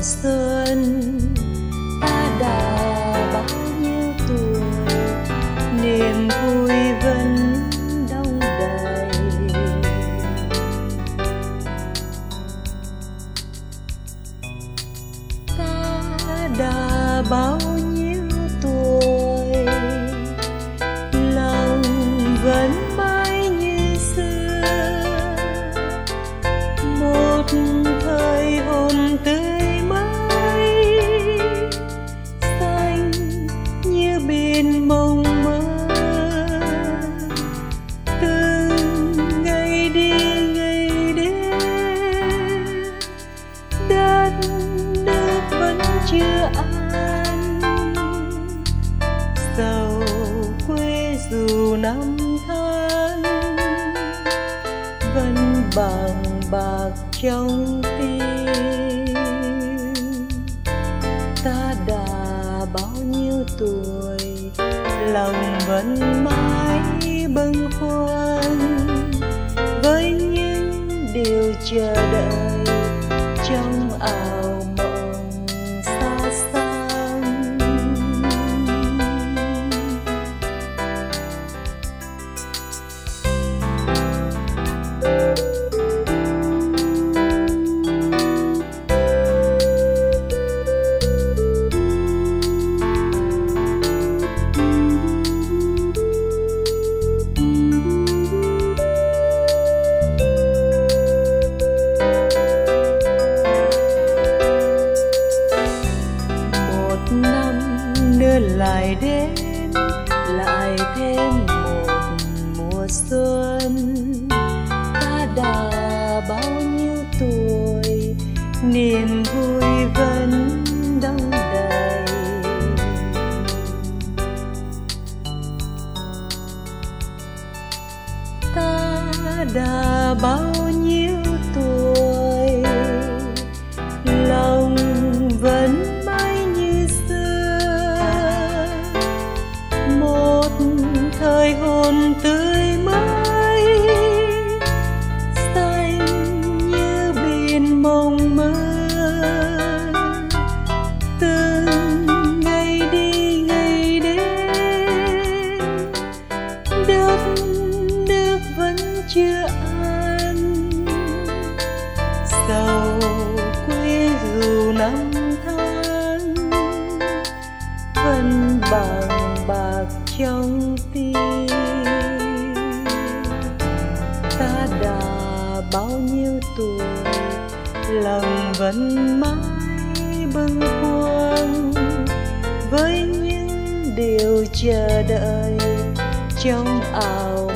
xuân ta đã bao nhiêu tuổi, niềm vui vẫn đong đầy. Ta đã bao nhiêu tuổi, lòng vẫn mãi như xưa, một thời hồn tươi mới, xanh như biển mộng mơ. Từng ngày đi ngày đến, đất nước vẫn chưa an, dầu quê dù năm tháng vẫn bằng bạc trong tim. Ta đã bao nhiêu tuổi, lòng vẫn mãi bâng khuâng với những điều chờ đợi trong ảo mộng xa xăm. Năm nữa lại đến, lại thêm một mùa xuân. Ta đã bao nhiêu tuổi, niềm vui vẫn đong đầy. Ta đã bao nhiêu tuổi, lòng vẫn thời hồn tươi mới, xanh như biển mộng mơ. Từng ngày đi ngày đến, đất nước vẫn chưa an, dầu quê dù năm tháng vẫn bằng bạc trong tim. Ta đã bao nhiêu tuổi, lòng vẫn mãi bâng khuâng với những điều chờ đợi trong ảo